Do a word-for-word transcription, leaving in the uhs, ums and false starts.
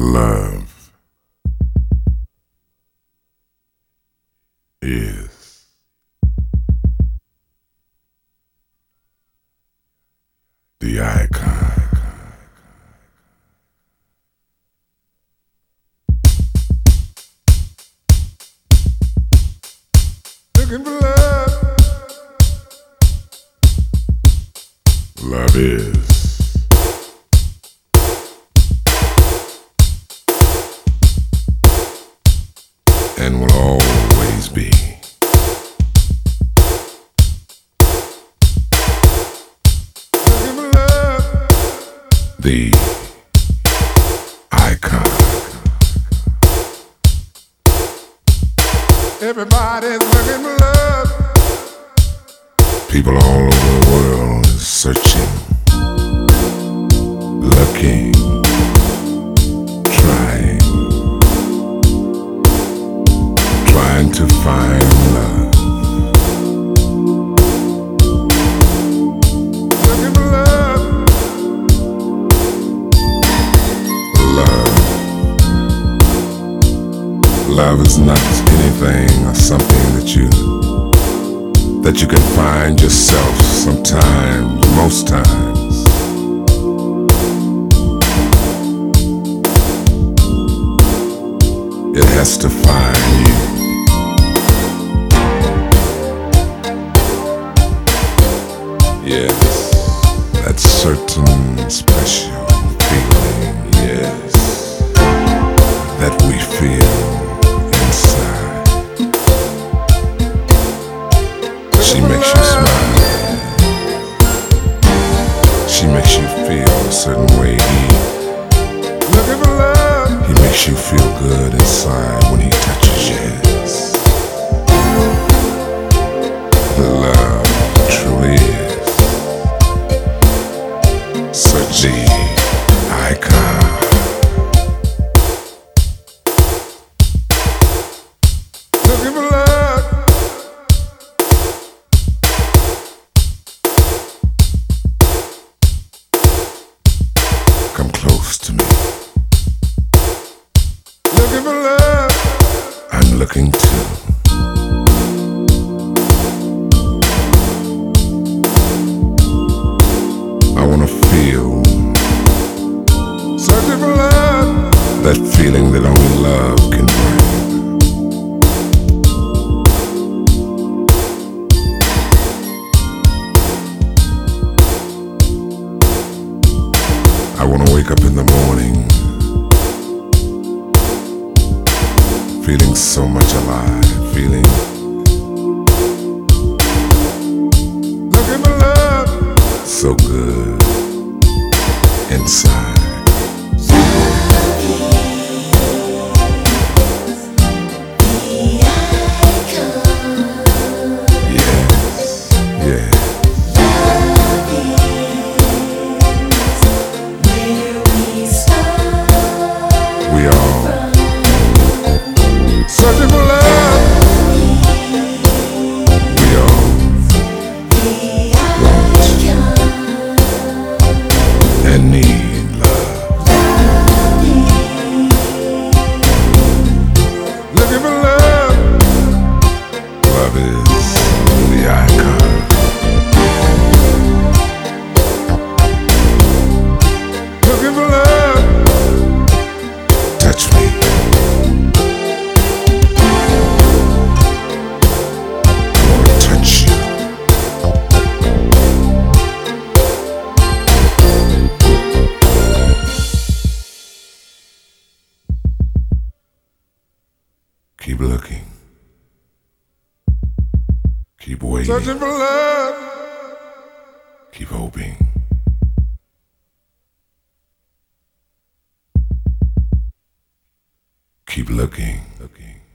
Love is the icon. Looking for love. Love is and will always be looking for love. The icon. Everybody's looking for love. People all over the world is searching, looking, trying, trying to find love. Looking for love. Love. Love is not anything or something that you that you can find yourself sometimes, most times. It has to find you. Yes, that certain special feeling, yes, that we feel inside. She makes you smile. She makes you feel a certain way. Looking for love. He makes you feel good inside when he touches you. Yes. Love truly is such the icon. Looking for love. Come close to me. Looking for love. I'm looking too. I wanna feel, searching for love, that feeling that only love can bring. I wanna wake up in the morning feeling so much alive, feeling looking for love, so good inside. Yes, yes. We all searching for love. We all want and need love. Looking for love. Love is the icon. Looking for love. Touch me. Keep looking. Keep waiting. Searching for love. Keep hoping. Keep looking. Looking.